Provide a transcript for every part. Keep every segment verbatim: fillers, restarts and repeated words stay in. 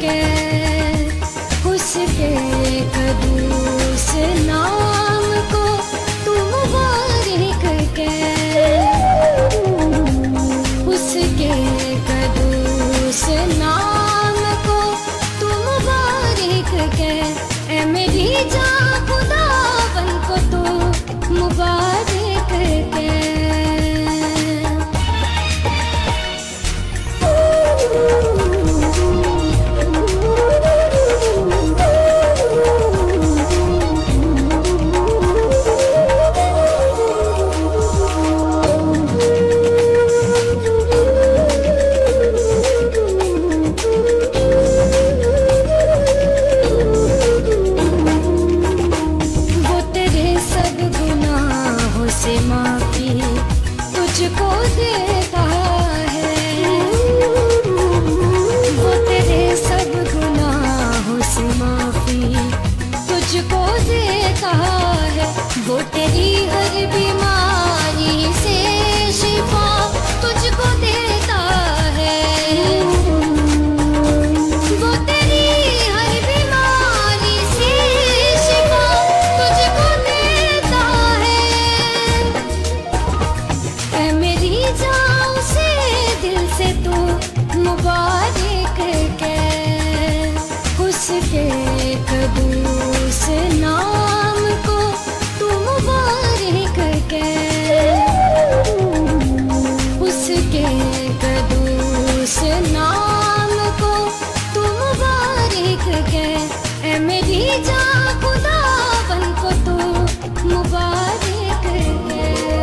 के उसके कदूस नाम को तू मुबारक के उसके कदूस नाम को तू मुबारक के ए मेरी जान खुदावन को तू मुबारक के। तुझको देता है वो तेरे सब गुनाहों से माफी तुझको देता है वो तेरी हर बीमारी से शिफा तुझको देता है वो तेरी हर बीमारी से शिफा तुझको देता है। ऐ मेरी जान से दिल से तू मुबारक के उसके कदूस नाम को तू मुबारक के उसके कदूस नाम को तू मुबारक के ऐ मेरी जान खुदावन को तू मुबारक के।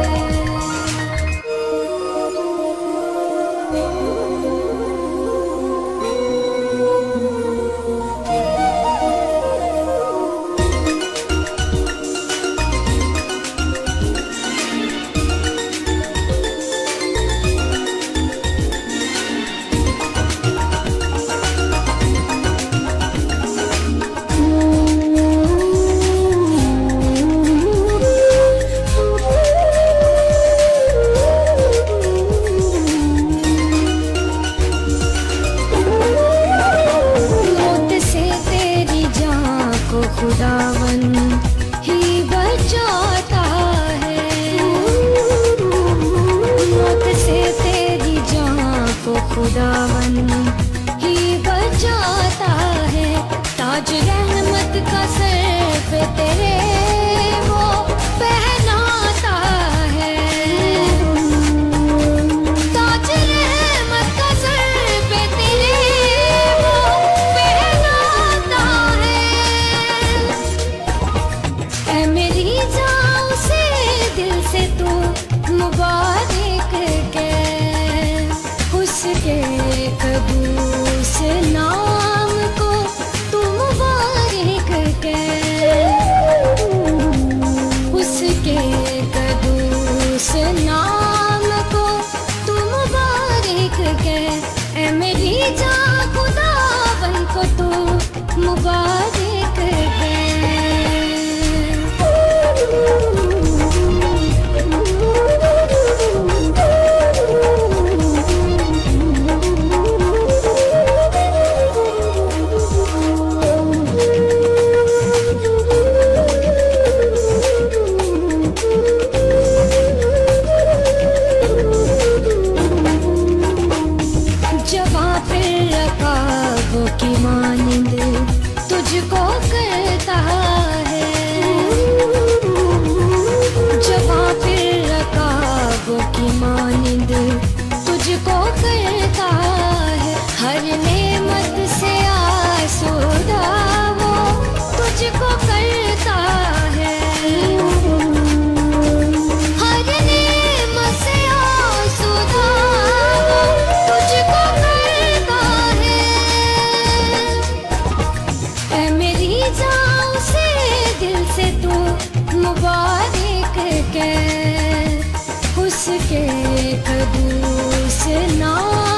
खुदावन ही बचाता है मौत से तेरी जान को खुदावन ही बचाता है। ताज रहमत का सर पे तेरे वो पहनाता है ताज रहमत का सर पे तेरे वो पहनाता है। ऐ मेरी जान से दिल से तू मुबारक के उसके कदूस नाम को तू मुबारक के उसके कदूस नाम को तू मुबारक के ऐ मेरी जान खुदावन को तू मुबारक के। जवां फिर रकाबों की मानिंद तुझको करता है जवां फिर रकाबों की मानिंद तुझको करता है। हर नेमत से आसूदा वो तुझको करता है हर नेमत से आसूदा वो तुझको करता है। ऐ मेरी जान से दिल से तू मुबारक के उसके कदूस नाम